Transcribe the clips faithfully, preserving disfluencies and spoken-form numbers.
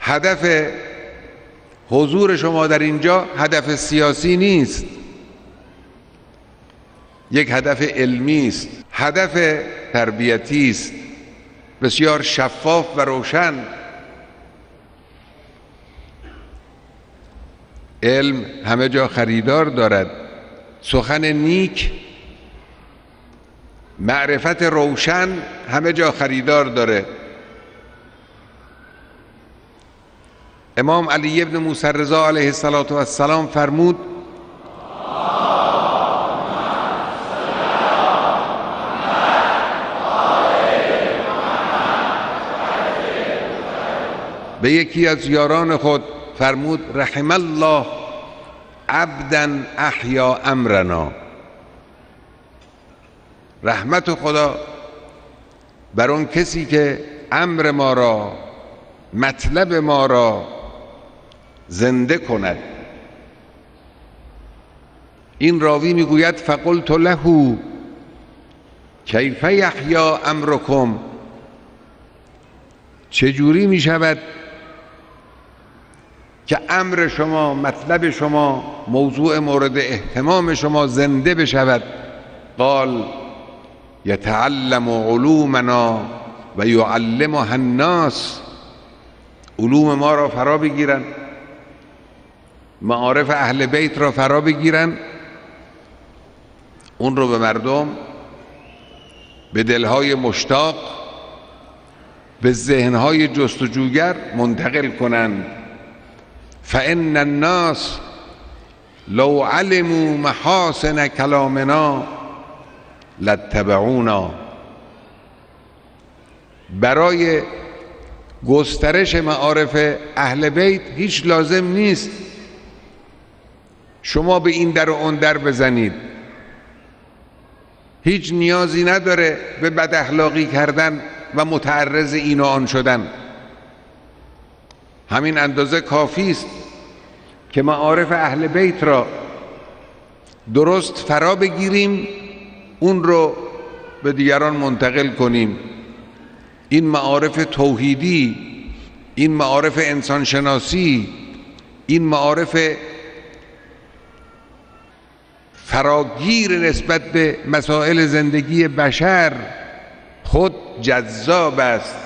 هدف حضور شما در اینجا هدف سیاسی نیست، یک هدف علمی است، هدف تربیتی است، بسیار شفاف و روشن. علم همه جا خریدار دارد، سخن نیک، معرفت روشن همه جا خریدار داره. امام علی ابن موسی رضا علیه السلام فرمود به یکی از یاران خود فرمود رحم الله عبدا احیا امرنا، رحمت خدا بر اون کسی که امر ما را، مطلب ما را زنده کند. این راوی میگوید فقلت له کیف یحیا امرکم، چجوری می شود که امر شما، مطلب شما، موضوع مورد اهتمام شما زنده بشود؟ قال یتعلم علومنا و یعلمها الناس، علوم ما را فرا بگیرن، معارف اهل بیت را فرا بگیرن، اون رو به مردم، به دلهای مشتاق، به ذهنهای جستجوگر منتقل کنند. فإن الناس لو علموا محاسن کلامنا لاتبعونا. برای گسترش معارف اهل بیت هیچ لازم نیست شما به این در و اون در بزنید، هیچ نیازی نداره به بد اخلاقی کردن و متعرض این و آن شدن. همین اندازه کافی است که معارف اهل بیت را درست فرا بگیریم، اون رو به دیگران منتقل کنیم. این معارف توحیدی، این معارف انسانشناسی، این معارف فراگیر نسبت به مسائل زندگی بشر خود جذاب است،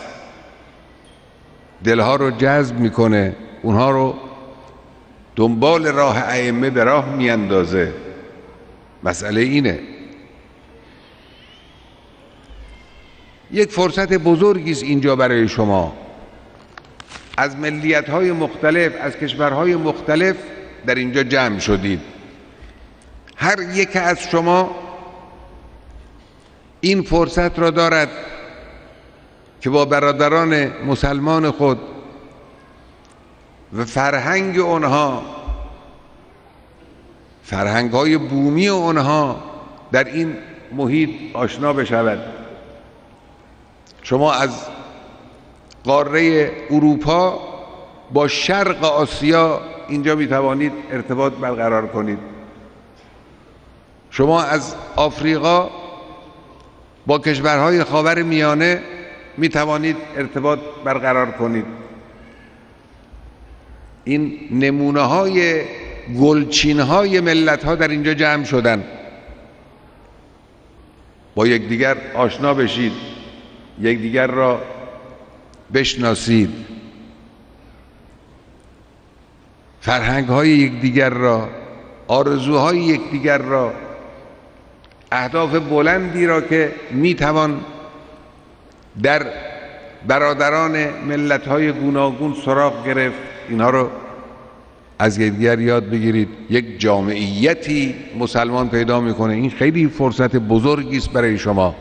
دلها رو جذب میکنه، اونها رو دنبال راه ائمه به راه میاندازه. مسئله اینه. یک فرصت بزرگی است اینجا برای شما. از ملیت‌های مختلف، از کشورهای مختلف در اینجا جمع شدید. هر یک از شما این فرصت را دارد که با برادران مسلمان خود و فرهنگ اونها، فرهنگ‌های بومی اونها در این محیط آشنا بشود. شما از قاره اروپا با شرق آسیا اینجا می توانید ارتباط برقرار کنید. شما از آفریقا با کشورهای خاور میانه می توانید ارتباط برقرار کنید. این نمونه های گلچین های ملت ها در اینجا جمع شدن. با یکدیگر آشنا بشید، یکدیگر را بشناسید، فرهنگ های یکدیگر را، آرزوهای یکدیگر را، اهداف بلندی را که میتوان در برادران ملت های گوناگون سراغ گرفت، اینها رو از یکدیگر یاد بگیرید. یک جامعیتی مسلمان پیدا میکنه. این خیلی فرصت بزرگی است برای شما.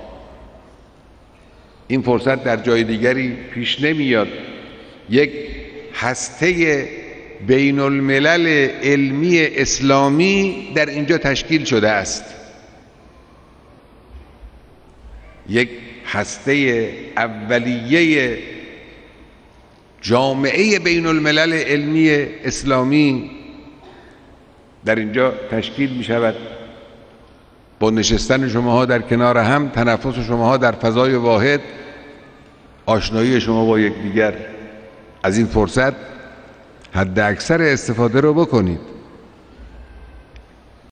این فرصت در جای دیگری پیش نمیاد. یک هسته بین الملل علمی اسلامی در اینجا تشکیل شده است. یک هسته اولیه جامعه بین الملل علمی اسلامی در اینجا تشکیل می شود. با نشستن شماها در کنار هم، تنفس شماها در فضای واحد، آشنایی شما با یکدیگر، از این فرصت حد اکثر استفاده رو بکنید.